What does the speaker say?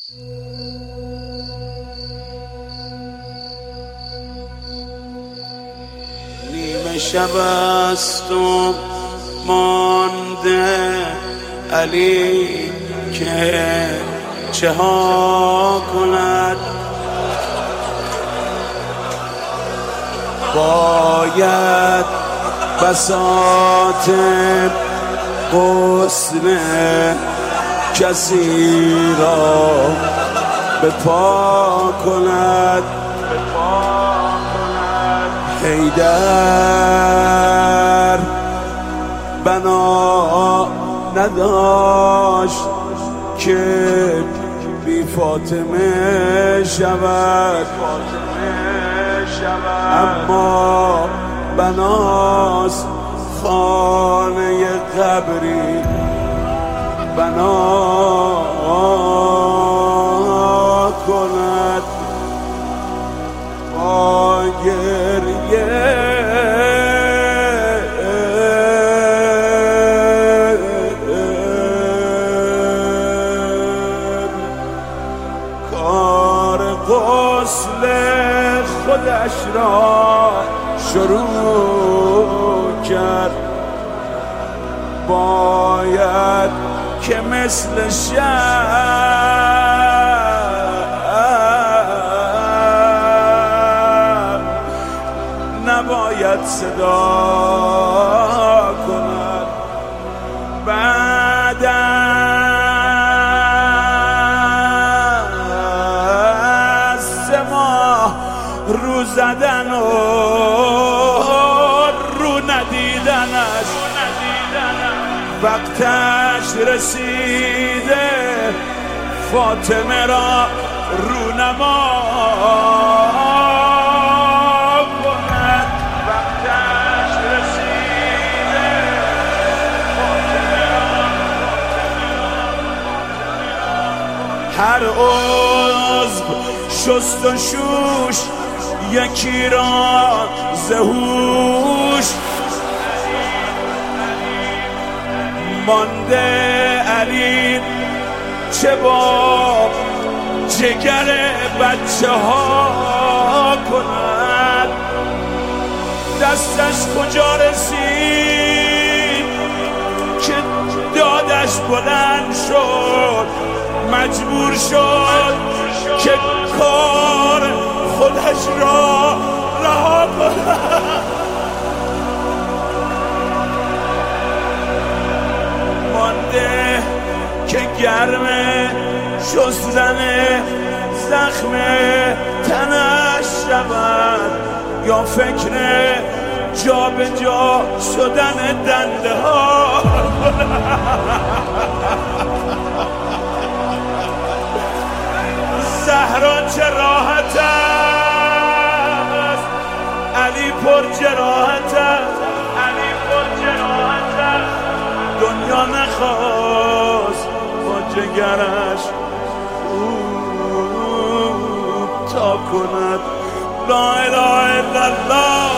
نیمه شب است و مانده علی که چه ها کند، باید بساط غسل کسی را به پا کند. حیدر بنا نداشت که بی فاطمه شود، اما بناست خانه قبری بنا کند. با گریه کار غسل خودش را شروع کرد. باید که مثل شب نباید صدا کند. بعد از 3 ماه رو زدن و رو ندیدنش وقتش رسیده فاطمه را رونما کند. وقتش رسیده فاطمه را هر عضو شست و شوش یکی را زهوش مانده. علی چه با جگر بچه ها کند؟ دستش کجا رسید که دادش بلند شد، مجبور شد که کار خودش را رها کند. مانده که گرم شستن زخم تنش شود یا فکر جا به جا شدن دنده ها. زهرا چه راحت است، علی پر جراحت است، علی پر جراحت است. دنیا نخواست با جگرش تا کند. لا اله الا الله.